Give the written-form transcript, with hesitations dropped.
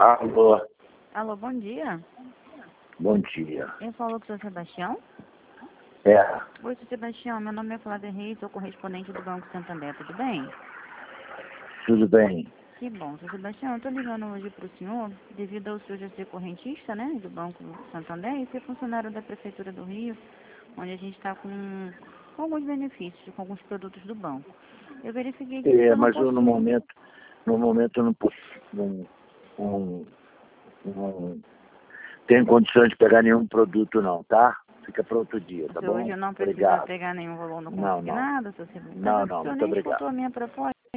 Alô, Alô, bom dia. bom dia. Eu falo com o seu Sebastião. É, Oi, seu Sebastião, meu nome é Flávia Reis, sou correspondente do Banco Santander, tudo bem? tudo bem? Que bom, seu Sebastião, eu estou ligando hoje para o senhor, devido ao senhor já ser correntista, né, do Banco Santander e ser funcionário da Prefeitura do Rio, onde a gente está com alguns benefícios, com alguns produtos do banco. Eu verifiquei que você não Mas eu, no possui. momento, eu não posso, não tenho condições de pegar nenhum produto não, tá? Fica para outro dia, O tá senhor bom? hoje não precisa Obrigado. pegar nenhum valor no Não, consignado, seu Sebastião. não, Mas o senhor muito nem obrigado. escutou a minha proposta.